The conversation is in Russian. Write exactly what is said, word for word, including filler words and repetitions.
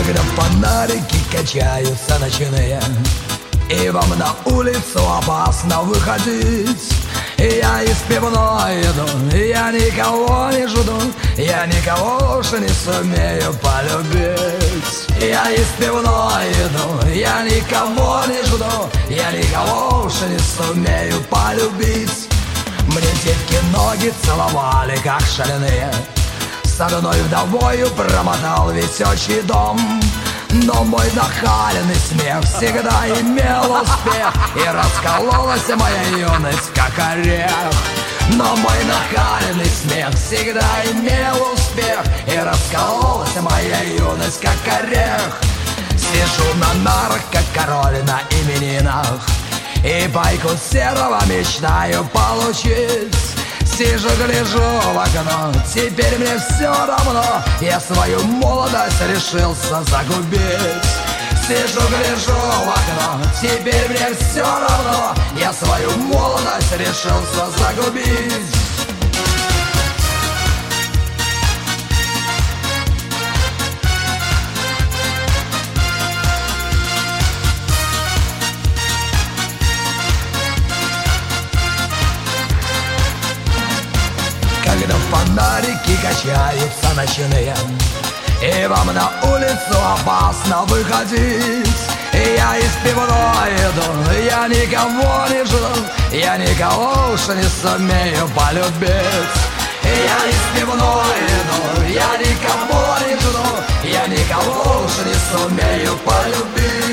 Когда фонарики качаются ночные, и вам на улицу опасно выходить, я из пивной иду, я никого не жду, я никого уж не сумею полюбить. Я из пивной иду, я никого не жду, я никого уж не сумею полюбить. Мне девки ноги целовали, как шальные, с одной вдовою промотал весь отчий дом. Но мой нахальный смех всегда имел успех, и раскололась моя юность, как орех. Но мой нахальный смех всегда имел успех, и раскололась моя юность, как орех. Сижу на нарах, как король на именинах, и байку серого мечтаю получить. Сижу, гляжу в окно, теперь мне все равно, я свою молодость решился загубить. Сижу, гляжу в окно, теперь мне все равно, я свою молодость решился загубить. Когда фонарики качаются ночные, и вам на улицу опасно выходить, я из пивной иду, я никого не жду, я никого уж не сумею полюбить. Я из пивной иду, я никого не жду, я никого уж не сумею полюбить.